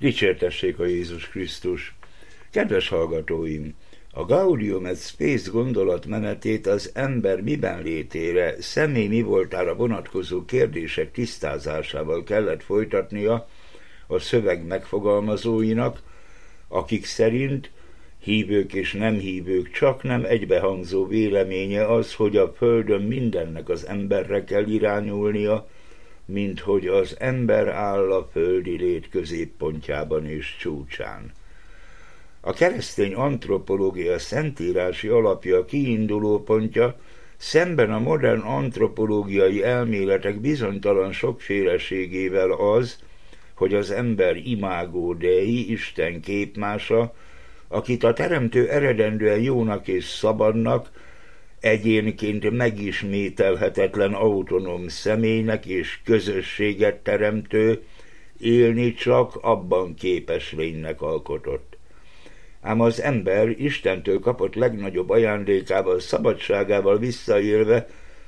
Dicsértessék a Jézus Krisztus! Kedves hallgatóim! A Gaudium et Spes gondolatmenetét az ember miben létére, személy mi voltára vonatkozó kérdések tisztázásával kellett folytatnia a szöveg megfogalmazóinak, akik szerint hívők és nem hívők csak nem egybehangzó véleménye az, hogy a földön mindennek az emberre kell irányulnia, mint hogy az ember áll a földi lét középpontjában és csúcsán. A keresztény antropológia szentírási alapja, kiinduló pontja szemben a modern antropológiai elméletek bizonytalan sokféleségével az, hogy az ember imágo Dei, Isten képmása, akit a teremtő eredendően jónak és szabadnak, egyénként megismételhetetlen autonóm személynek és közösséget teremtő, élni csak abban képes lénynek alkotott. Ám az ember Istentől kapott legnagyobb ajándékával, szabadságával visszaélve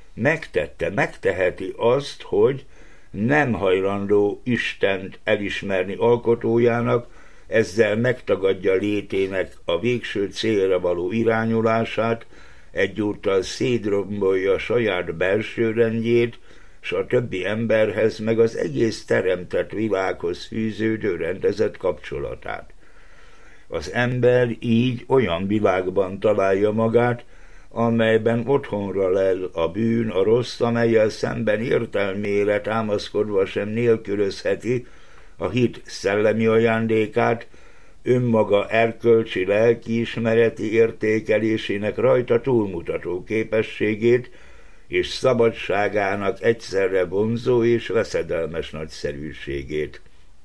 megteheti azt, hogy nem hajlandó Istent elismerni alkotójának, ezzel megtagadja létének a végső célra való irányulását, egyúttal szétrombolja saját belső rendjét, s a többi emberhez meg az egész teremtett világhoz fűződő rendezett kapcsolatát. Az ember így olyan világban találja magát, amelyben otthonra lel a bűn, a rossz, amellyel szemben értelmére támaszkodva sem nélkülözheti a hit szellemi ajándékát, önmaga erkölcsi lelkiismereti értékelésének rajta túlmutató képességét és szabadságának egyszerre vonzó és veszedelmes nagyszerűségét.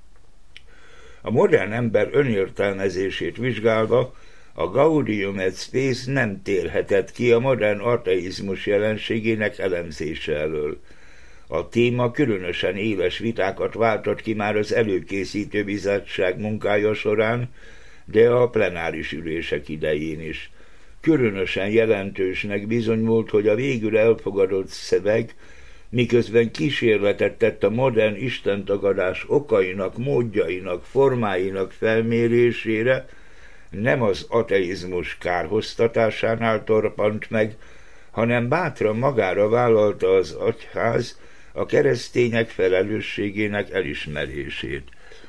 A modern ember önértelmezését vizsgálva a Gaudium et Spes nem térhetett ki a modern ateizmus jelenségének elemzése elől. A téma különösen éles vitákat váltott ki már az előkészítő bizottság munkája során, de a plenáris ülések idején is. Különösen jelentősnek bizonyult, hogy a végül elfogadott szöveg, miközben kísérletet tett a modern istentagadás okainak, módjainak, formáinak felmérésére, nem az ateizmus kárhoztatásánál torpant meg, hanem bátran magára vállalta az egyház a keresztények felelősségének elismerését.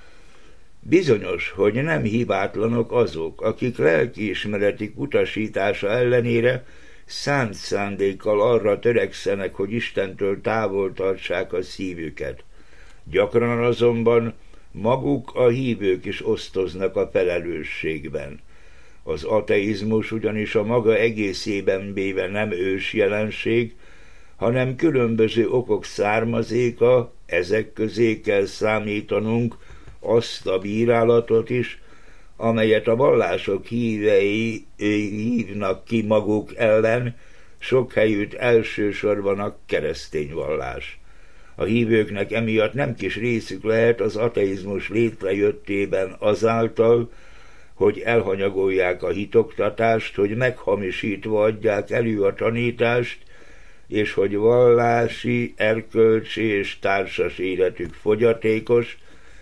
Bizonyos, hogy nem hibátlanok azok, akik lelkiismeretik utasítása ellenére szánt szándékkal arra törekszenek, hogy Istentől távol tartsák a szívüket. Gyakran azonban maguk a hívők is osztoznak a felelősségben. Az ateizmus ugyanis a maga egészében véve nem ős jelenség, hanem különböző okok származéka, ezek közé kell számítanunk azt a bírálatot is, amelyet a vallások hívei hívnak ki maguk ellen, sok helyütt elsősorban a keresztény vallás. A hívőknek emiatt nem kis részük lehet az ateizmus létrejöttében azáltal, hogy elhanyagolják a hitoktatást, hogy meghamisítva adják elő a tanítást, és hogy vallási, erkölcsi és társas életük fogyatékos,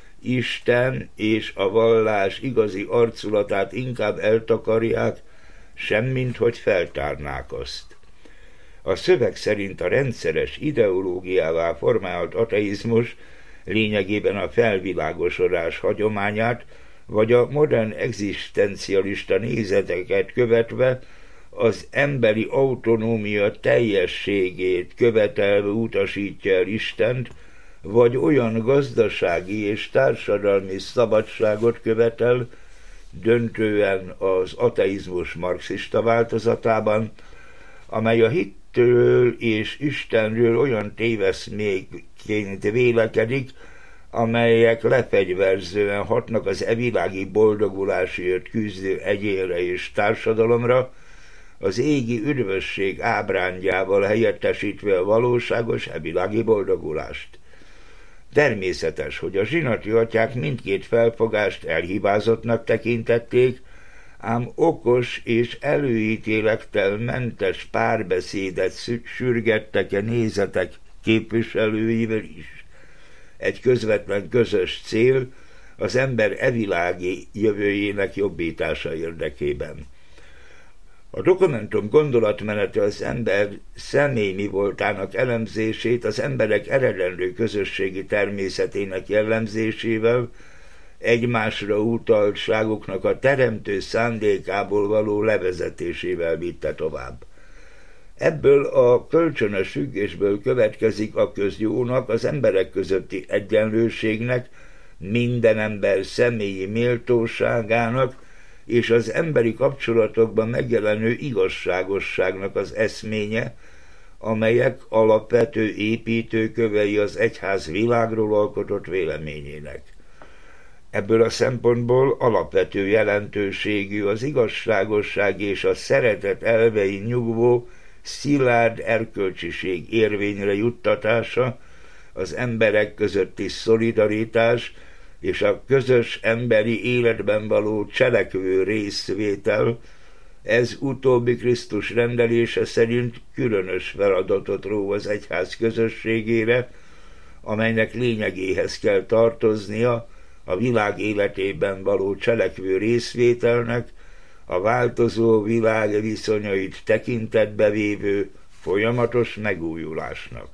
Isten és a vallás igazi arculatát inkább eltakarják, semmint hogy feltárnák azt. A szöveg szerint a rendszeres ideológiává formált ateizmus lényegében a felvilágosodás hagyományát, vagy a modern egzisztencialista nézeteket követve az emberi autonómia teljességét követelve utasítja el Istent, vagy olyan gazdasági és társadalmi szabadságot követel, döntően az ateizmus marxista változatában, amely a hittől és Istenről olyan téveszméként vélekedik, amelyek lefegyverzően hatnak az evilági boldogulásért küzdő egyénre és társadalomra, az égi üdvösség ábrándjával helyettesítve a valóságos evilági boldogulást. Természetes, hogy a zsinati atyák mindkét felfogást elhibázottnak tekintették, ám okos és előítélettel mentes párbeszédet sürgettek a nézetek képviselőivel is. Egy közvetlen közös cél, az ember evilági jövőjének jobbítása érdekében. A dokumentum gondolatmenete az ember személy mi voltának elemzését az emberek eredendő közösségi természetének jellemzésével, egymásra utaltságuknak a teremtő szándékából való levezetésével vitte tovább. Ebből a kölcsönös függésből következik a közjónak, az emberek közötti egyenlőségnek, minden ember személyi méltóságának és az emberi kapcsolatokban megjelenő igazságosságnak az eszménye, amelyek alapvető építőkövei az egyház világról alkotott véleményének. Ebből a szempontból alapvető jelentőségű az igazságosság és a szeretet elvein nyugvó szilárd erkölcsiség érvényre juttatása, az emberek közötti szolidaritás és a közös emberi életben való cselekvő részvétel, ez utóbbi Krisztus rendelése szerint különös feladatot ró az egyház közösségére, amelynek lényegéhez kell tartoznia a világ életében való cselekvő részvételnek, a változó világ viszonyait tekintetbe vévő folyamatos megújulásnak.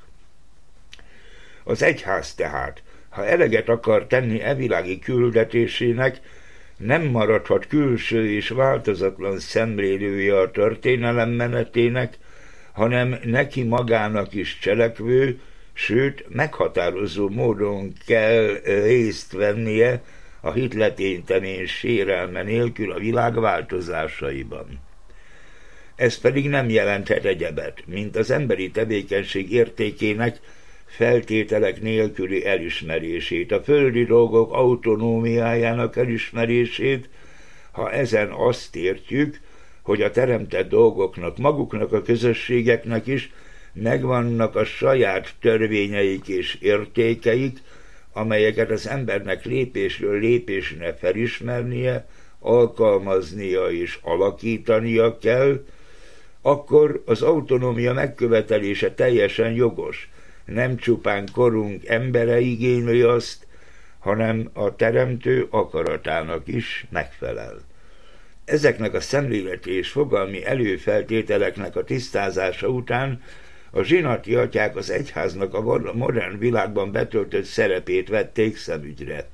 Az egyház tehát, ha eleget akar tenni evilági küldetésének, nem maradhat külső és változatlan szemlélője a történelem menetének, hanem neki magának is cselekvő, sőt meghatározó módon kell részt vennie a hitleténytemény sérelme nélkül a világ változásaiban. Ez pedig nem jelenthet egyebet, mint az emberi tevékenység értékének feltételek nélküli elismerését, a földi dolgok autonómiájának elismerését, ha ezen azt értjük, hogy a teremtett dolgoknak, maguknak a közösségeknek is megvannak a saját törvényeik és értékeik, amelyeket az embernek lépésről lépésre felismernie, alkalmaznia és alakítania kell, akkor az autonómia megkövetelése teljesen jogos. Nem csupán korunk embere igényli azt, hanem a teremtő akaratának is megfelel. Ezeknek a szemléleti és fogalmi előfeltételeknek a tisztázása után a zsinati atyák az egyháznak a modern világban betöltött szerepét vették szemügyre.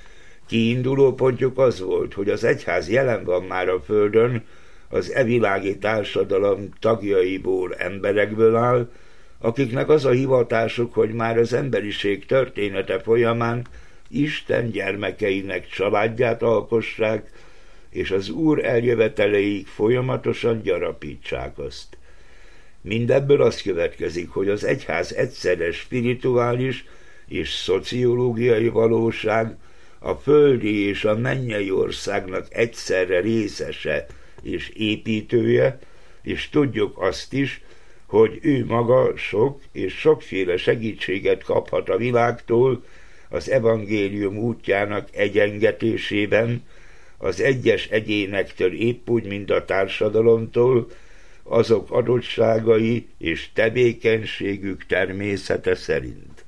Kiinduló pontjuk az volt, hogy az egyház jelen van már a földön, az evilági társadalom tagjaiból, emberekből áll, akiknek az a hivatásuk, hogy már az emberiség története folyamán Isten gyermekeinek családját alkossák, és az Úr eljöveteleig folyamatosan gyarapítsák azt. Mindebből az következik, hogy az egyház egyszerre spirituális és szociológiai valóság, a földi és a mennyei országnak egyszerre részese és építője, és tudjuk azt is, hogy ő maga sok és sokféle segítséget kaphat a világtól az evangélium útjának egyengetésében, az egyes egyénektől épp úgy, mint a társadalomtól, azok adottságai és tevékenységük természete szerint.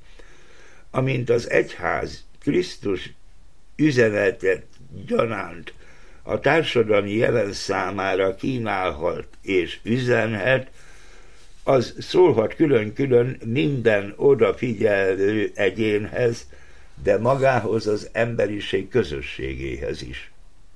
Amint az egyház Krisztus üzenetet gyanánt a társadalmi jelen számára kínálhat és üzenhet, az szólhat külön-külön minden odafigyelő egyénhez, de magához az emberiség közösségéhez is.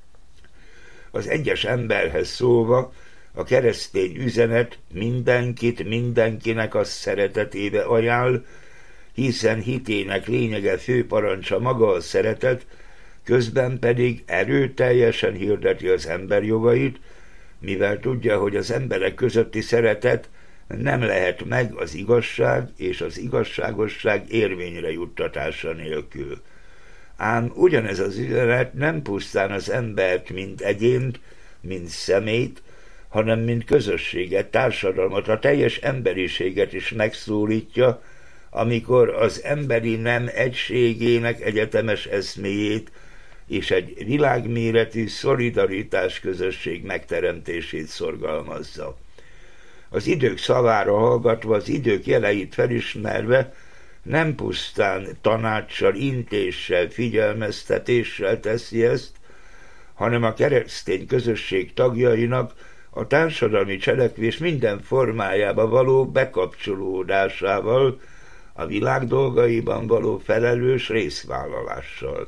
Az egyes emberhez szólva a keresztény üzenet mindenkit mindenkinek a szeretetébe ajánl, hiszen hitének lényege fő parancsa maga a szeretet, közben pedig erőteljesen hirdeti az ember jogait, mivel tudja, hogy az emberek közötti szeretet nem lehet meg az igazság és az igazságosság érvényre juttatása nélkül. Ám ugyanez az üzenet nem pusztán az embert, mint egyént, mint személyt, hanem mint közösséget, társadalmat, a teljes emberiséget is megszólítja, amikor az emberi nem egységének egyetemes eszméjét és egy világméretű szolidaritás közösség megteremtését szorgalmazza. Az idők szavára hallgatva, az idők jeleit felismerve nem pusztán tanácssal, intéssel, figyelmeztetéssel teszi ezt, hanem a keresztény közösség tagjainak a társadalmi cselekvés minden formájába való bekapcsolódásával, a világ dolgaiban való felelős részvállalással.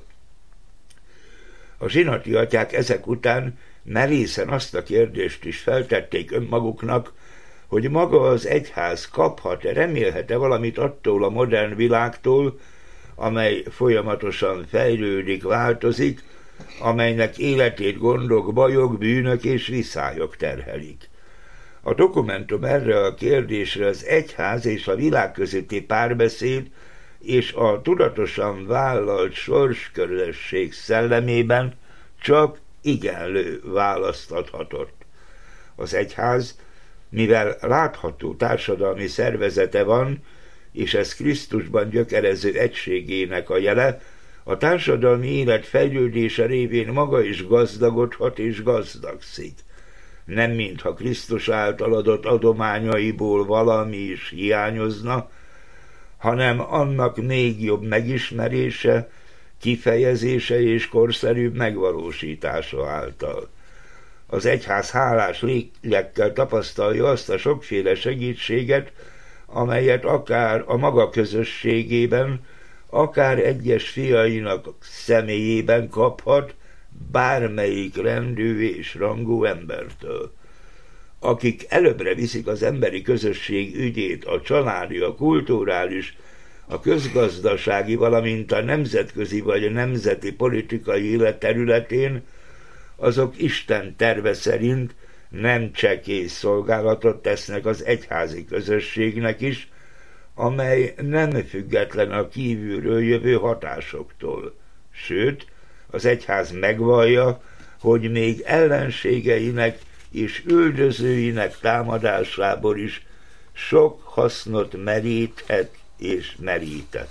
A zsinati atyák ezek után merészen azt a kérdést is feltették önmaguknak, hogy maga az egyház kaphat-e, remélhet-e valamit attól a modern világtól, amely folyamatosan fejlődik, változik, amelynek életét gondok, bajok, bűnök és viszályok terhelik. A dokumentum erre a kérdésre az egyház és a világ közötti párbeszéd és a tudatosan vállalt sorskörösség szellemében csak igenlő választ adhatott. Az egyház, mivel látható társadalmi szervezete van, és ez Krisztusban gyökerező egységének a jele, a társadalmi élet fejlődése révén maga is gazdagodhat és gazdagszik. Nem mintha Krisztus által adott adományaiból valami is hiányozna, hanem annak még jobb megismerése, kifejezése és korszerűbb megvalósítása által. Az egyház hálás lélekkel tapasztalja azt a sokféle segítséget, amelyet akár a maga közösségében, akár egyes fiainak személyében kaphat bármelyik rendű és rangú embertől. Akik előbbre viszik az emberi közösség ügyét, a családi, a kulturális, a közgazdasági, valamint a nemzetközi vagy a nemzeti politikai élet területén, azok Isten terve szerint nem csekély szolgálatot tesznek az egyházi közösségnek is, amely nem független a kívülről jövő hatásoktól. Sőt, az egyház megvallja, hogy még ellenségeinek és üldözőinek támadásából is sok hasznot meríthet és merített.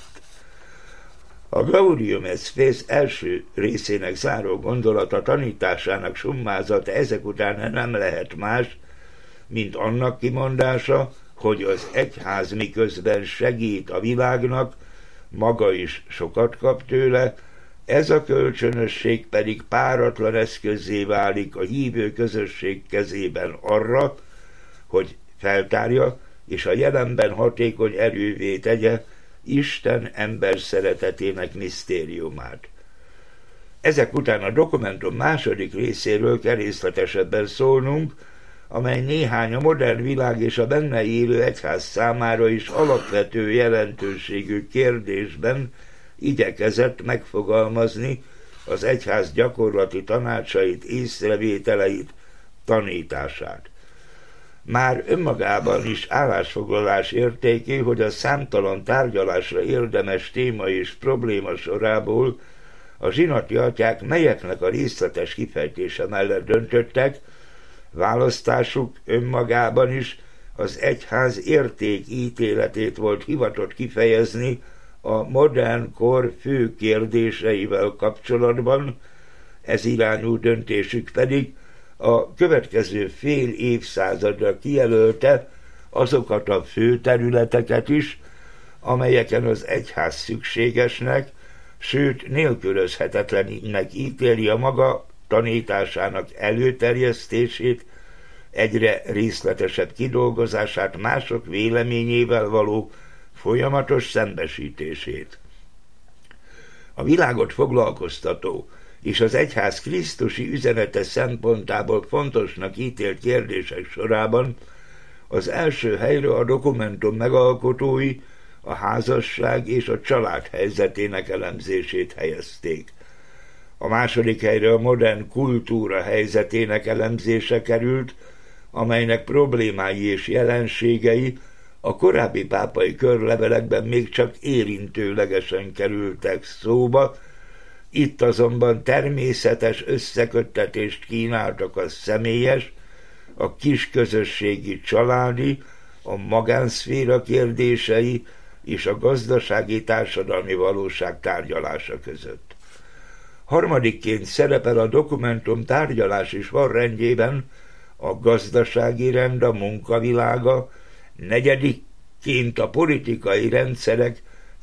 A Gaudium et Spes első részének záró gondolata tanításának summázata ezek után nem lehet más, mint annak kimondása, hogy az egyház miközben segít a világnak, maga is sokat kap tőle, ez a kölcsönösség pedig páratlan eszközzé válik a hívő közösség kezében arra, hogy feltárja és a jelenben hatékony erővé tegye Isten ember szeretetének misztériumát. Ezek után a dokumentum második részéről kell részletesebben szólnunk, amely néhány a modern világ és a benne élő egyház számára is alapvető jelentőségű kérdésben igyekezett megfogalmazni az egyház gyakorlati tanácsait, észrevételeit, tanítását. Már önmagában is állásfoglalás értékű, hogy a számtalan tárgyalásra érdemes téma és probléma sorából a zsinati atyák melyeknek a részletes kifejtése mellett döntöttek, választásuk önmagában is az egyház értékítéletét volt hivatott kifejezni a modern kor fő kérdéseivel kapcsolatban, ez irányú döntésük pedig a következő fél évszázadra kijelölte azokat a fő területeket is, amelyeken az egyház szükségesnek, sőt nélkülözhetetlennek ítéli a maga tanításának előterjesztését, egyre részletesebb kidolgozását, mások véleményével való folyamatos szembesítését. A világot foglalkoztató és az egyház krisztusi üzenete szempontából fontosnak ítélt kérdések sorában az első helyre a dokumentum megalkotói a házasság és a család helyzetének elemzését helyezték. A második helyre a modern kultúra helyzetének elemzése került, amelynek problémái és jelenségei a korábbi pápai körlevelekben még csak érintőlegesen kerültek szóba, itt azonban természetes összeköttetést kínáltak a személyes, a kisközösségi családi, a magánszféra kérdései és a gazdasági társadalmi valóság tárgyalása között. Harmadikként szerepel a dokumentum tárgyalási sorrendjében a gazdasági rend, a munkavilága, negyedikként a politikai rendszerek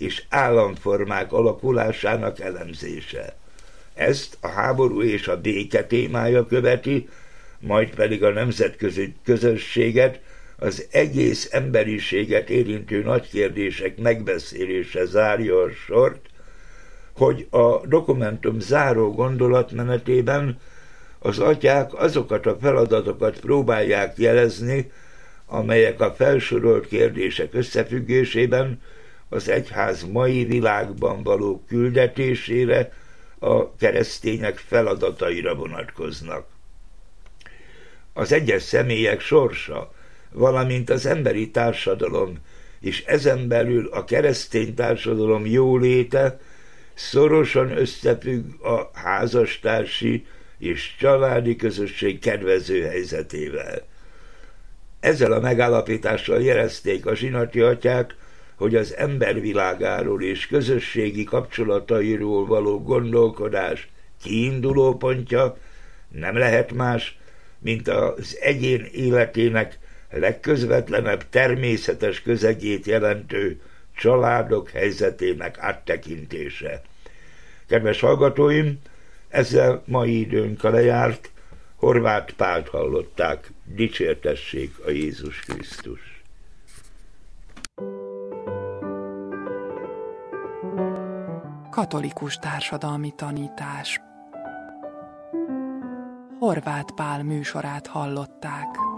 és államformák alakulásának elemzése. Ezt a háború és a béke témája követi, majd pedig a nemzetközi közösséget, az egész emberiséget érintő nagy kérdések megbeszélése zárja a sort, hogy a dokumentum záró gondolatmenetében az atyák azokat a feladatokat próbálják jelezni, amelyek a felsorolt kérdések összefüggésében az egyház mai világban való küldetésére, a keresztények feladataira vonatkoznak. Az egyes személyek sorsa, valamint az emberi társadalom, és ezen belül a keresztény társadalom jóléte szorosan összefügg a házastársi és családi közösség kedvező helyzetével. Ezzel a megállapítással jelezték a zsinati atyák, hogy az embervilágáról és közösségi kapcsolatairól való gondolkodás kiinduló pontja nem lehet más, mint az egyén életének legközvetlenebb természetes közegét jelentő családok helyzetének áttekintése. Kedves hallgatóim, ezzel mai időnk lejárt, Horváth Pált hallották, dicsértessék a Jézus Krisztus. Katolikus társadalmi tanítás. Horváth Pál műsorát hallották.